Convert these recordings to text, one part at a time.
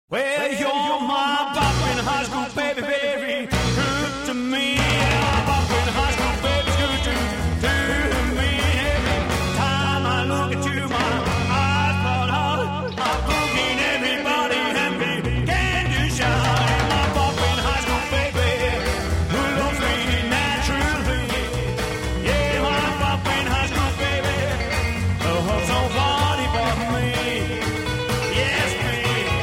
Well, you're my bop in high school, baby, baby, good to me. Yeah, bop in high school, baby, good to me. Every time I look at you, my eyes flood out. I'm looking everybody and me can shine. My bop in high school, baby, who loves me naturally. Yeah, my bop in high school, baby, loves nobody but me. Yes, me.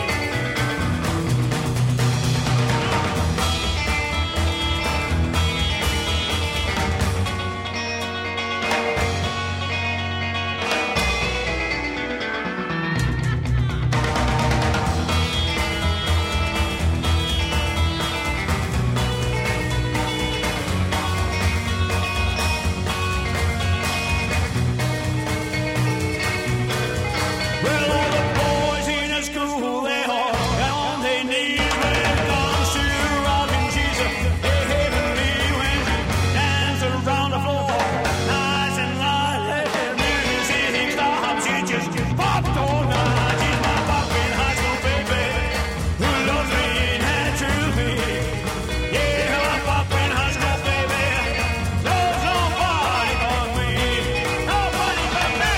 Well, all the boys in the school, they are on their knees when it comes to rockin' Jesus. They heavenly when she dance around the floor, nice and light. The music stops, she just popped all night. She's my poppin' high school baby, who loves me naturally. Yeah, my poppin' high school baby, loves nobody but me. Nobody but me.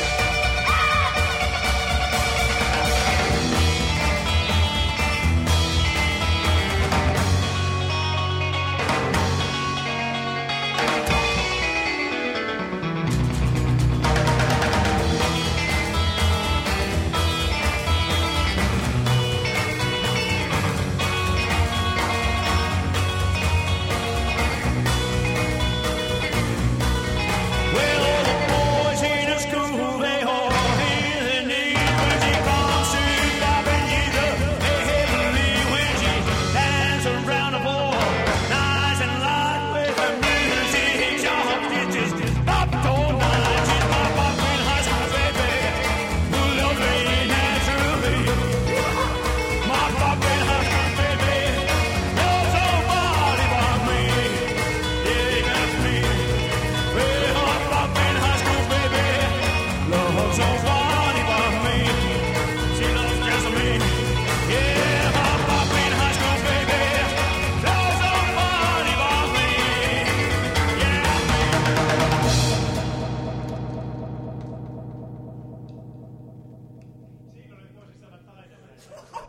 Well, all the boys in the school, they all hear their knees when she comes to poppin' Jesus. They heavenly when she dance around the floor, nice and light with the music sharp. She just popped all night. She's my poppin' high school baby, who loves me naturally. My poppin' high school baby, loves nobody but me. Yeah, that's me. Well, my poppin' high school baby loves nobody but me. She loves just me. Yeah, my poppin' high school baby loves nobody but me. Yeah, me.